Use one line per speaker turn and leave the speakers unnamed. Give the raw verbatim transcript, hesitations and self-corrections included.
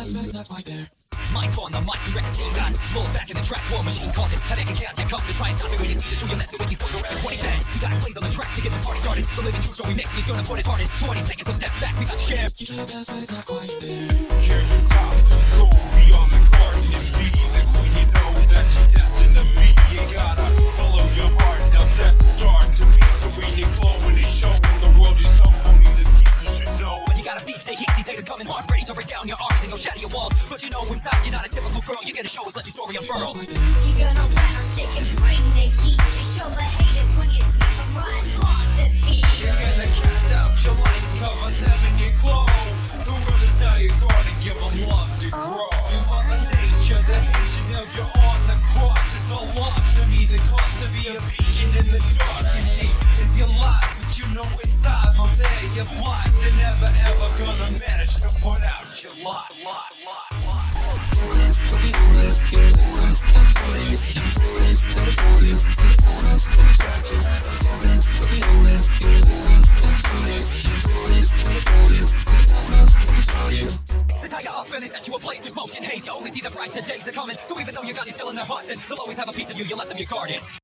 best, but it's not quite there.
Mind on the mic, you wreck the scene. Got rolls back in the track, war machine causing headache and chaos. Yeah, come to try and stop me when you see this. Do you messing with these boys around twenty ten? We got plays on the track to get this party started. The living truth, so we mix. He's gonna put his heart in. twenty seconds, so step back. We got to share.
You try your best, but it's not quite there.
Hear the top, go beyond the garden and be the queen. You know that you're destined to be. You gotta follow your heart. Now that's the start to be serene and glowing and showing the world you're someone the people should know.
When you got a beat, they heat. These haters coming hard, ready to break down your armies and go shatter your walls. But you know inside you're not a typical girl. You're gonna show us, let your story unfurl.
You're gonna rattle, shake and bring the heat. Just show the haters when you sweep and run off the beat.
You're gonna cast out your light, cover them in your glow. The world is now your garden, give them love to grow. You're mother nature, the hate you know you're on the cross. It's all lost to me, the cost to be a beacon in the dark. You see, is your life, but you know inside from there you're blind. They're never ever gonna manage to point out your lot, lot, lot, lot.
They tie you up and they set you ablaze through smoke and haze. You only see the brighter days are coming. So even though you got these still in their hearts, and they'll always have a piece of you, you left them your guardian.